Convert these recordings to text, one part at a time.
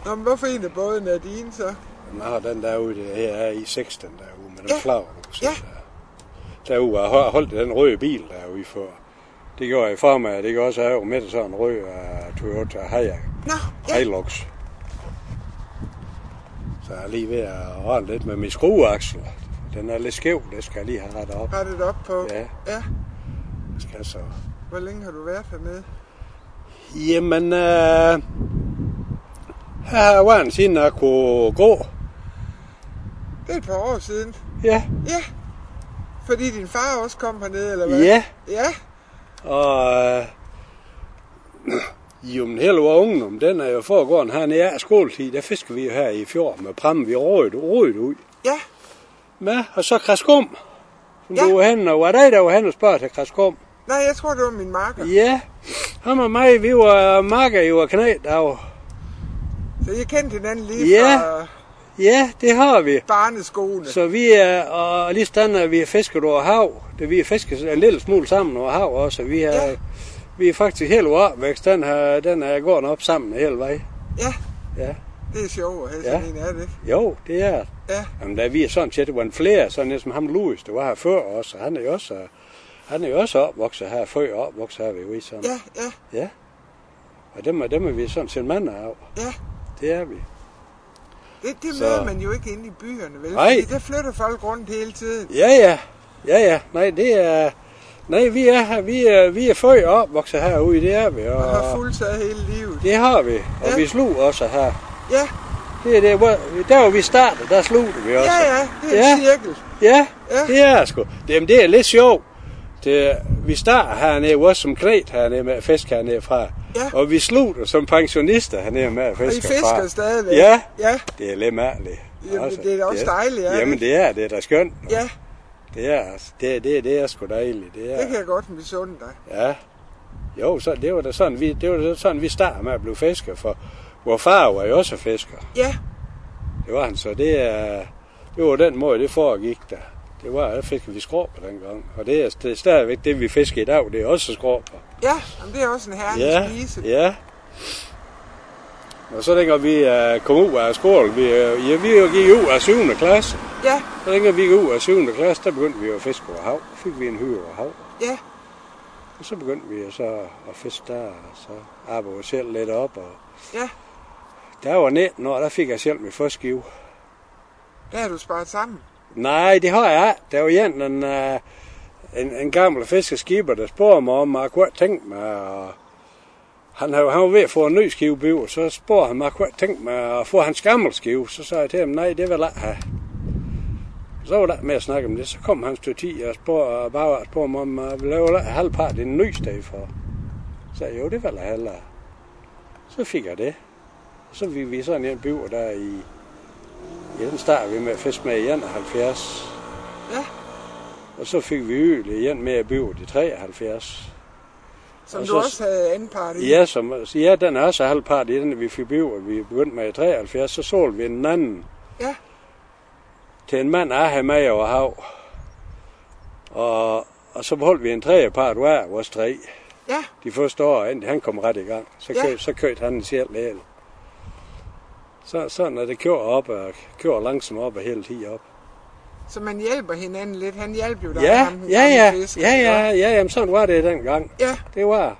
Nå, men hvorfor en af bådene er dine så? Den har den derude, det her er i 6, den derude, med den flag. Ja. Derude har jeg holdt den røde bil derude for. Det gjorde jeg i form af, det gør også have med sådan en rød Toyota Hilux. Så jeg er lige ved at rende lidt med min skrueaksel. Den er lidt skæv, det skal jeg lige have rettet op. Rettet op på? Ja. Ja. Det skal så. Hvor længe har du været hernede? Jamen, her var en siden jeg kunne gå. Det er et par år siden. Ja. Ja. Fordi din far også kom hernede, eller hvad? Ja. Ja. Og jo, men hele vores ungdom, den er jo foregående hernede af skoletid. Der fisker vi jo her i fjord med pram, vi røget ud. Ja. Ja, og så Kraskum. Ja. Du var henne, og var der var henne og spørger til Kraskum? Nej, jeg tror, det var min marker. Ja, ham og mig, vi var marker i vores knædag. Så I kendte hinanden lige fra Ja, det har vi. barneskoene. Så vi er, og lige sådan er vi fisket over hav. Det vi har fisket en lille smule sammen over hav også. Vi er faktisk hele opvækst. Den er gået op sammen hele vej. Ja. Ja. Det er sjovt at have sådan en, er det ikke? Jo, det er. Ja. Jamen, da vi er sådan set, det var en flere, sådan som ham Louis, der var her før også. Han er jo også opvokset her, før opvokset her ved Rigshavn. Ja. Og dem er vi sådan set mander af. Ja. Det er vi. Det møder man jo ikke inde i byerne, vel? Nej. Fordi der flytter folk rundt hele tiden. Ja. Nej, det er... Nej, vi er her. Vi er før opvokset herude, det er vi. Og har fuldtaget hele livet. Det har vi. Og vi slog også her. Ja. Det er det, der hvor vi startede, der slugte vi også. Ja, det er en cirkel. Ja, det er sgu. Det er lidt sjovt. Vi starter hernede også som klædt hernede med at fiske hernede fra. Ja. Og vi slutter som pensionister hernede med at fiske fra. Og I fisker stadigvæk? Ja, det er lidt mærkeligt. Jamen, også, det er da også dejligt, ja. Jamen, det er da skønt. Ja. Det er sgu dejligt. Det kan jeg godt misunde dig. Ja. Jo, så det var da sådan, vi startede med at blive fisker, for vor far var jo også fisker. Ja. Det var han, så det var den måde, det foregik der. Der fiskede vi skråber dengang. Og det er stadigvæk det, vi fisker i dag, det er også skråber. Ja, men det er også en herlig spise. Ja. Og så dengang vi kom ud af skole, vi gik ud af 7. klasse. Ja. Så dengang vi gik ud af 7. klasse, der begyndte vi at fiske over hav. Fik vi en hyre over hav. Ja. Og så begyndte vi så at fiske der, og så arbejdede vi selv lidt op. Og ja. Der var 19 år, der fik jeg selv mit første skive. Der har du sparet sammen? Nej, det har jeg ikke. Der var en gammel fiskerskipper, der spurgte mig om, at jeg kunne ikke tænke mig. Han var ved at få en ny skive bygget, så spurgte han mig, at jeg kunne ikke tænke mig at få hans gamle skive. Så sagde jeg til ham, nej, det vil jeg ikke have. Så var der med at snakke om det. Så kom han til 10 og spurgte mig, om jeg ville lave halvpart i en ny sted for. Så sagde jeg, jo, det vil jeg heller. Så fik jeg det. Så fik vi sådan en bygger der i den startede vi med at fiske med i 71. Ja. Og så fik vi yderligere igen med at bygge i 73. Som du også havde anden part i? Ja, den er også halvpart i den, vi fik bygget. Vi begyndte med i 73, så solgte vi en anden. Ja. Til en mand af her med over hav. Og så beholdt vi en tredje part hver vores 3. Ja. De første år, inden han kom ret i gang. Så kørte han selv lidt. Sådan er det kører langsomt op og hele tiden op. Så man hjælper hinanden lidt. Han hjalp jo dig. Jamen sådan var det dengang. Ja. Det var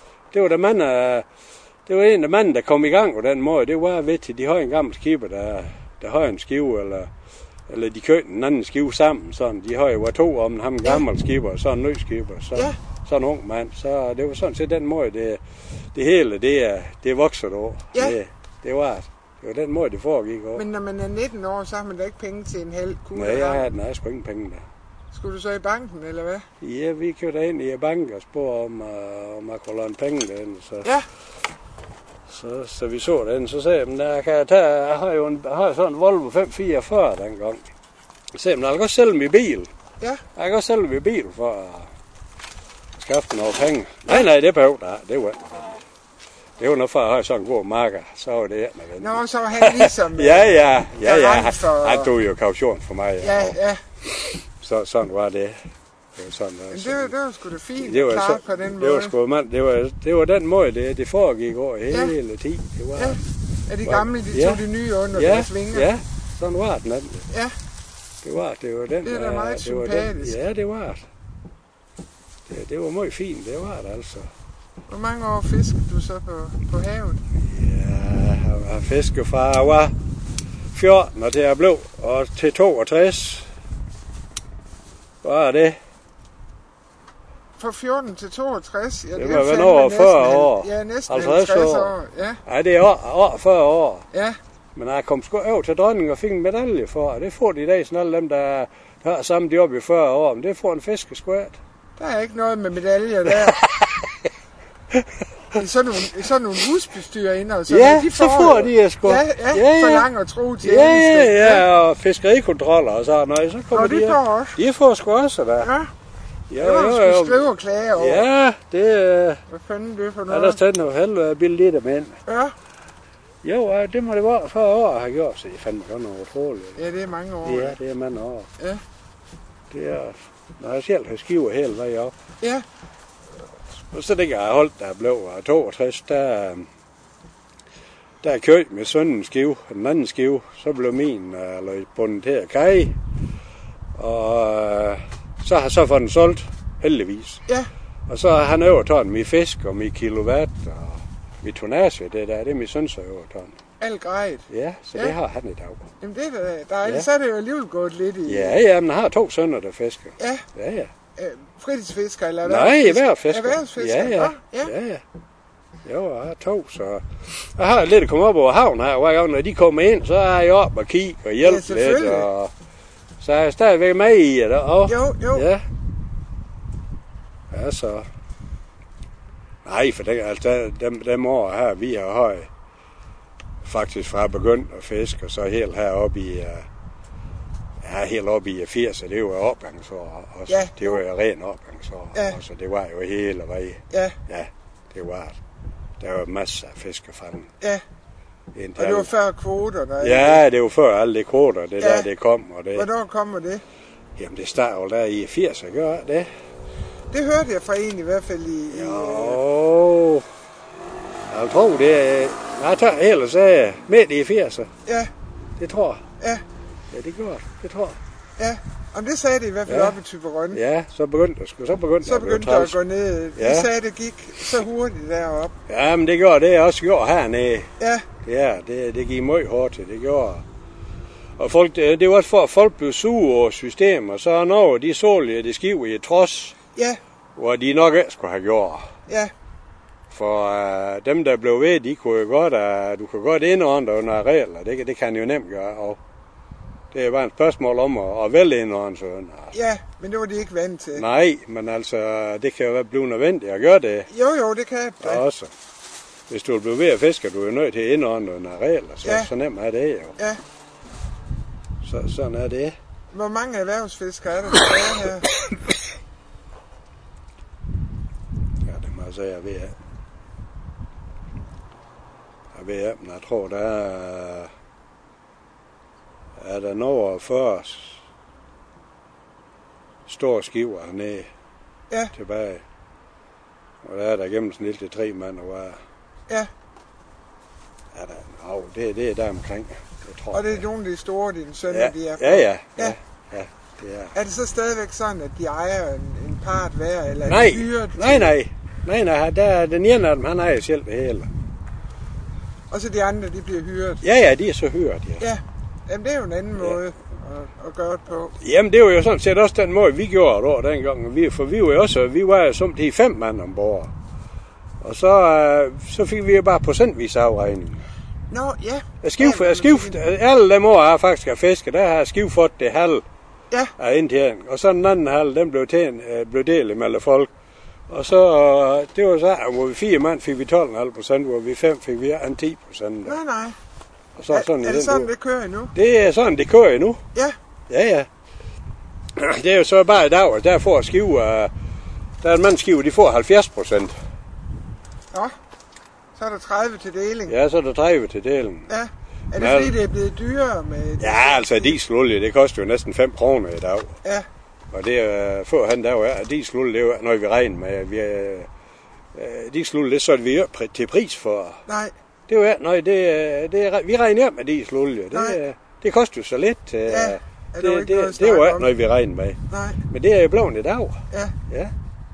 en af manden, der kom i gang på den måde. Det var ved til, de har en gammel skipper, der har en skive, eller de købte en anden skive sammen. Sådan. De har jo var 2 om ham en gammel skipper, og så en ny skipper. Så en ung mand. Så det var sådan set den måde, det hele, det voksede over. Ja. Det var den måde, det foregik over. Men når man er 19 år, så har man da ikke penge til en halv kugle. Nej, jeg havde sgu ingen penge der. Skulle du så i banken, eller hvad? Ja, vi kørte ind i banken og spurgte om jeg kunne låne penge derinde. Ja. Så vi så den, så sagde jeg, jeg har sådan en Volvo 544 dengang. Så sagde jeg, jeg kan godt sælge min bil. Ja. Jeg kan godt sælge min bil for at skaffe noget penge. Nej, det behøver jeg. Det var det var noget for at have sådan en god marker, så var det nødvendigt. Nå, så var han ligesom... ja. Han tog jo kaution for mig. Ja. Så sådan var det. Det var sådan, det var sgu da fint klart på den måde. Det var den måde, det foregik over hele tiden. Det var, Ja, de gamle, de tog de nye under deres vinger. Ja, sådan var den anden. Ja. Det var den. Det er da meget sympatisk. Ja, det var det. Det var meget fint, det var det altså. Hvor mange år fiskede du så på havet? Ja, jeg fiskede fra jeg var 14, og til jeg blev, og til 62. Var det? Fra 14 til 62? Ja, det var vel over 40 år. Ja, næsten 50 år. Ja. Ja, det er over 40 år. Ja. Men jeg kom sgu over til dronningen og fik en medalje for, og det får de i dag, sådan alle dem, der har samme job i 40 år, men det får en fiskeskvært. Der er ikke noget med medaljer der. I sådan nogle husbestyrer inde og sådan. Ja, de får de sgu. Ja, for lang og tro til ja, og fiskerikontroller og sådan noget. Så kommer de også. De får sgu også der. Ja. Det var sgu skrive og klage over. Ja, det hvad fanden det for noget? Er der stedet noget helvede billigt mænd. Ja. Jo, det må det være 40 år, jeg har gjort, så det fandme godt noget utroligt. Ja, det er mange år. Ja, det er mange år. Ja. Det er, når jeg selv har skiver hele vejen op. Ja. Og så det jeg har holdt, der blev 62, der køb med søndens skive, den anden skive, så blev min bundet her kaj, og så har jeg så fået den solgt, heldigvis. Ja. Og så har han overtaget min fisk og min kilowatt og min tonnage, det er min søns har overtaget. Alt grejt. Ja, så det har han i dag. Jamen det er da dejligt, så er det jo alligevel gået lidt i... Ja, men han har 2 sønner, der fisker. Ja. Ja. Fritidsfisker eller Nej, erhvervsfisker. Erhvervsfisker? Ja. Jo, jeg har 2, så... Jeg har lidt at komme op over havnen her, hver gang, når de kommer ind, så er jeg op og kigge og hjælpe lidt, og... Så er jeg stadigvæk med i det, og... Jo. Ja. Ja, så... Nej, for det, altså, dem år her, vi har faktisk fra begyndt at fiske, og så helt heroppe i... helt oppe i 80'erne, det var jo opgangsår også. Ja. Det var jo ren opgangsår ja. også. Det var jo hele vejen. Ja. Ja, det var det. Der var masser af fiskefangen. Ja. Og det var før kvoterne? Ja, det var før alle de kvoter, der det kom. Og det. Hvornår kommer det? Jamen, det starter jo der i 80'erne, gør det? Det hørte jeg fra en i hvert fald i... Jo... Jeg tror, det er... Jeg tager ellers midt i 80'erne. Ja. Det tror jeg. Ja. Ja, det gør det tror jeg. Ja, og det sagde det i hvert fald op i Thyborøn. Ja, så begyndte det at gå ned. De sagde, det gik så hurtigt derop. Ja, men det gjorde det også gjort hernede. Ja. Ja, det gik meget hårdt til, det gjorde. Og folk, det var også for, at folk blev sure over systemet, og så når de solgte det skiv i trods, hvor de nok ikke skulle have gjort. Ja. For dem, der blev ved, de kunne jo godt, du kan godt indordne under regler, det kan jo nemt gøre, og det er bare et spørgsmål om at vælge indordne sådan. Ja, men det var de ikke vant til. Nej, men altså, det kan jo blive nødvendigt at gøre det. Jo, det kan det. Også. Hvis du bliver ved at fiske, du er jo nødt til at indordne under regler, så nemt er det jo. Ja. Så sådan er det. Hvor mange erhvervsfiskere er der tilbage her? Ja, det må jeg sige, jeg ved. Men jeg tror, der er der over 40 store skiver hernede tilbage. Og der er der gennemsnitligt 3 mand og var. Ja. Det er der omkring. Og det er nogle af de store, dine sønner, de er fra? Ja, det er. Er det så stadigvæk sådan, at de ejer en part hver, eller nej, er de hyret? Nej, der er den ene af dem, han ejer selv det hele. Og så de andre, de bliver hyret? Ja, de er så hyret, ja. Jamen, det er jo en anden måde at gøre det på. Jamen, det var jo sådan set også den måde, vi gjorde det over dengang. For vi var jo som de 5 mand ombord. Og så fik vi jo bare procentvis afregning. Nå, ja. Alle dem år har faktisk af fiske, der har Skiv fået det halv af indtjening. Og så den anden halv, den blev delt mellem folk. Og så, det var så, hvor vi 4 mand fik vi 12,5%, hvor vi 5 fik vi 10%. Nej. Og så sådan er det sådan, det kører endnu? Det er sådan, det kører endnu. Ja. Ja. Det er jo så bare i dag, at der får Skiv, der er en mandskiv, de får 70%. Ja. Så er der 30 til deling. Ja, så er der 30 til deling. Ja. Er det fordi, det er blevet dyrere med... Ja, altså dieselolie, det koster jo næsten 5 kroner i dag. Ja. Og det er førhen der var dieselolie, det var noget vi regner med. Dieselolie, det så vi jo til pris for. Nej. Det var noget, vi regner hjem med dieselolie. Det koster jo så lidt. Det er jo ikke noget, vi regner med. Nej. Men det er jo blevet i dag. Ja.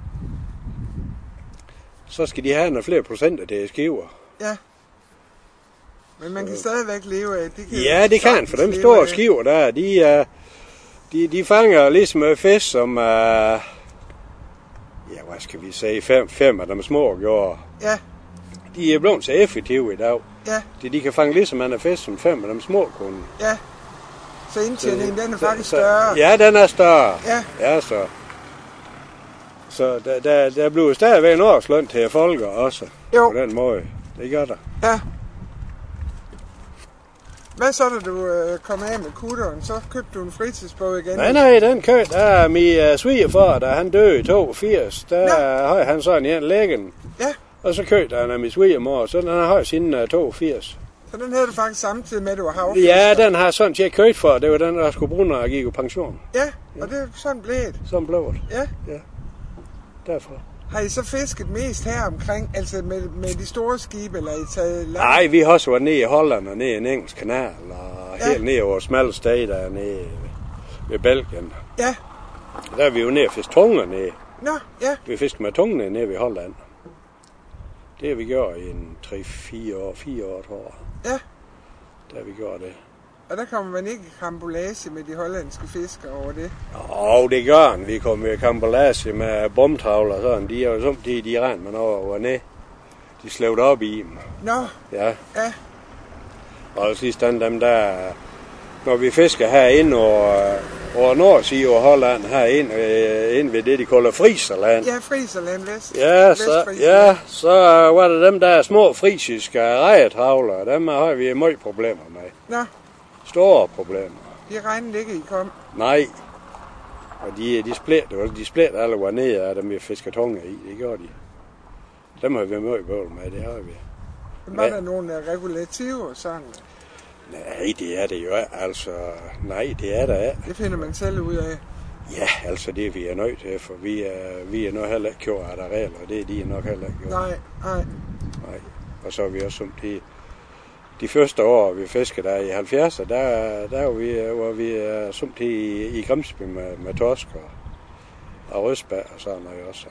Så skal de have nogle flere procenter, det er skiver. Ja. Men man kan stadigvæk leve af det. Det kan, for dem store skiver der, de fanger ligesom fisk, som hvad skal vi sige, fem af dem små gjorde. Ja. De er blevet så effektive i dag. Ja. De kan fange ligesom en fisk, som 5 af dem små kunne. Ja. Så indtjeningen, den er faktisk større. Ja, den er større. Ja. Så der bliver stadigvæk en årsløn til folk også. Jo. På den måde. Det gør der. Ja. Hvad så, da du kom af med kutteren? Så købte du en fritidsbåd igen? Nej, den købte der min svigerfar, da han døde i 82. Der har han sådan en lægen. Ja. Og så købte han af min svigermor, så den har siden 82. Så den havde du faktisk samtidig med, at du var havfisker? Ja, den har sådan set købt for. Det var den, der skulle bruge, når jeg gik på pension. Ja, og det er sådan blevet? Sådan blev det. Ja. Derfor. Har I så fisket mest her omkring, altså med de store skibe, eller I taget land? Nej, vi har også været nede i Holland og nede i en engelsk kanal, og helt nede over smalle steder nede ved Belgien. Ja. Der er vi jo nede og fisk tunger nede. Nå, ja. Vi fisker med tungene nede ved Holland. Det har vi gjort i en 4 år, tror jeg. Ja. Der har vi gjort det. Og der kommer man ikke i karambolage med de hollandske fiskere over det? Det gør han. Vi kommer i karambolage med bomtravler og sådan. De er jo som de rent man over ned. De slævede op i dem. Nå. Ja. Ja. Og sidst dem der, når vi fisker herinde over nordside over Holland, herinde ved det, de kalder Friserland. Ja, Friserland, vest. Så var der dem der små frisiske rejetravler. Dem har vi meget problemer med. Nå. Store problemer. De regnede ikke, I kom? Nej. Og de splitter alle var ned af dem, vi fisker tunge i. Det gjorde de. Dem har vi meget bøvl med, det har vi. Var der nogle regulativer sådan? Nej, det er det jo altså. Nej, det er der ikke. Det finder man selv ud af? Ja, altså det er vi er nødt til, for vi er nok heller ikke gjort af der regler, og det er de nok heller ikke gjort. Nej. Og så er vi også som de første år, vi fiskede der i 70'erne, der var vi som i Grimsby med torsk og rødspær og sådan noget også.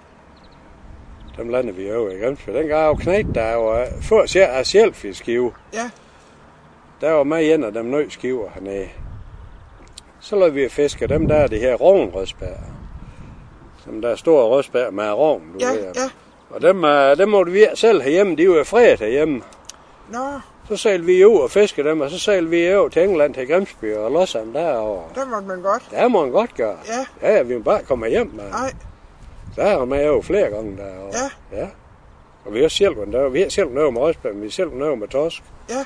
Dem landede vi over i Grimsby. Den gav jo knægt, der var for af sjælfiskskive. Ja. Der var med en af dem nøje skiver hernede. Så lavede vi fiske dem der, det her rognrødspær. Som der er store rødspær med rovn, du ved. Ja. Og dem måtte vi selv herhjemme, de var fredet herhjemme. Nå. Så sejlede vi ud og fiske dem, og så sejlede vi over til England, til Grimsby og Lausanne derovre. Der måtte man godt. Der må man godt gøre. Ja. Ja, vi må bare komme hjem med. Nej. Der har man jo flere gange derovre. Ja. Og vi har selv noget med rødspær, men vi har selv noget med torsk. Ja.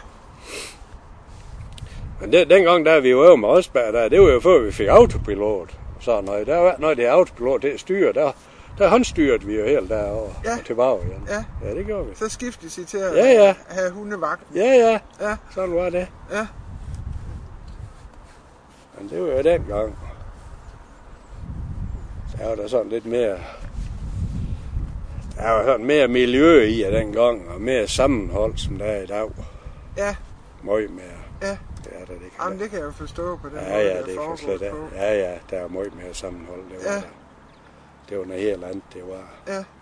Men dengang, der vi var over med rødspær, det var jo før vi fik autopilot. Sådan noget. Der var noget, det er autopilot, det styrer der håndstyrede vi jo helt derovre og tilbage igen. Ja, det gjorde vi. Så skiftede I til at have hundevagt. Ja. Sådan var det. Ja. Men det var jo dengang. Der var der sådan lidt mere... Der var sådan mere miljø i af dengang, og mere sammenhold, som der er i dag. Ja. Meget mere. Ja. Jamen, det kan jeg jo forstå på den måde, det kan slet ikke. Ja, der er meget mere sammenhold. Det var noget helt andet, det var. Ja.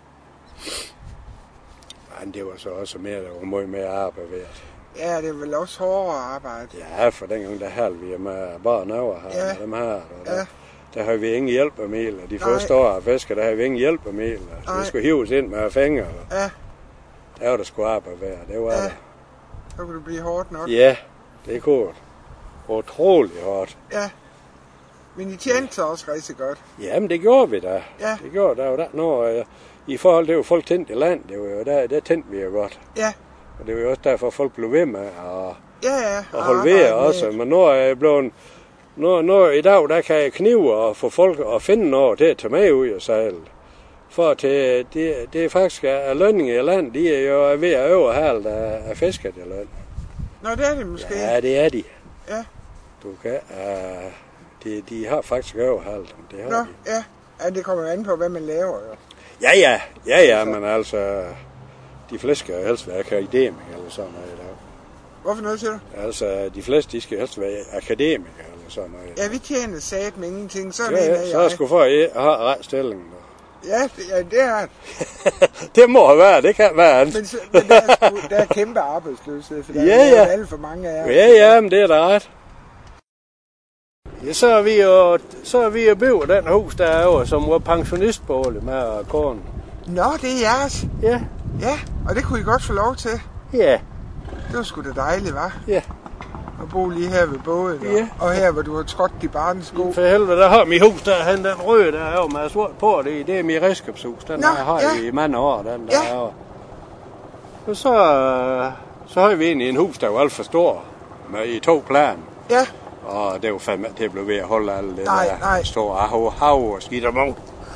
Men det var så også mere, der var meget mere arbejde ved. Ja, det er vel også hårdere arbejde. Ja, for dengang der havde vi med bare over her, med dem her. Der havde vi ingen hjælpemidler. De første år af fisker, der havde vi ingen hjælpemidler. Vi skulle hives ind med fingre. Ja. Der var der sgu arbejde ved, det var der. Så kunne det blive hårdt nok. Ja, det kunne utroligt hårdt. Ja. Men I tjente så også rigtig godt. Jamen, det gjorde vi da. Ja. Det gjorde der. Når, i forhold til, at folk tændte i land, det var jo der tændte vi jo godt. Ja. Og det var jo også derfor, folk blev ved med at holde ved også. Men nu er jeg blevet... I dag, der kan jeg knive og få folk at finde noget til at tage med ud og sejle. For det er faktisk, at lønningen i land, de er jo ved at overhale af fisket i land. Nå, det er det måske. Ja, det er de. Ja. Du kan... De har faktisk overhalet dem. Det har de. Ja, det kommer an på, hvad man laver jo. Ja, men altså... de fleste skal jo helst være akademikere eller sådan noget i dag. Hvorfor noget, siger du? Altså, de fleste, de skal helst være akademikere eller sådan noget. Ja, vi tjener sat med ingenting. Sådan Ja, en af så er jeg sgu for at have ret stilling. Ja, det er Det må have været, det kan være andet. men der er kæmpe arbejdsløshed, for der er alt for mange af jer. Ja, men det er da ret. Ja, så er vi jo bygget den hus derovre, som var pensionistbolig med konen. Nå, det er jeres. Ja. Ja, og det kunne I godt få lov til. Ja. Det var sgu da dejligt, hva'? Ja. At bo lige her ved båden, Ja. og her, hvor du har trådt de barnes sko. For helvede, der har mit hus derhen, den røde der er med sort på det. Det er mit redskabshus, den har jeg i mange år, den der er. Og så har vi egentlig en hus, der var alt for stor, med i 2 plan. Ja. Og det var fandme, det blev ved at holde alle det Nej. der store hav og skidt og mong.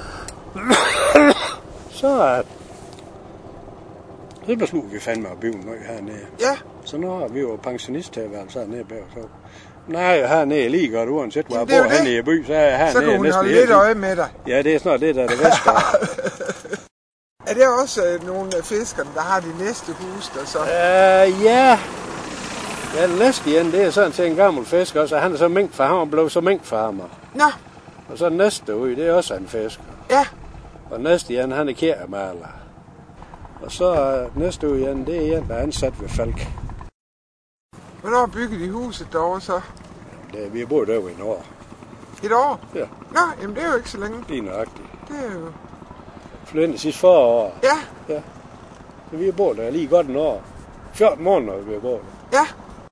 Så besluttede vi fandme at bygge noget hernede. Ja. Så nu har vi jo pensionist til at være hernede bag så. Nej, hernede lige godt, uanset hvor jeg det er bor jo hernede i by, så er jeg hernede så kan hun næsten holde lidt øje med dig. Ja, det er snart det, der er det bedste. Er det også nogle af fiskerne, der har de næste hus der så? Ja. Ja, den næste igen, det er sådan til en gammel fisker også, og han er så minkfarmer, han blev så minkfarmer. Nå. Og så den næste ude, det er også en fisker. Ja. Og næste igen, han er kæremaler. Og så næste uge igen, det er en, der er ansat ved Falk. Hvornår bygger de huset derovre så? Vi har boet derovre i et år. Et år? Ja. Nå, jamen det er jo ikke så længe. Lige nøjagtigt. Det er jo... Flyttede de sidste 40 år. Ja. Så vi har boet der lige godt en år. 14 måneder vi har boet der. Ja.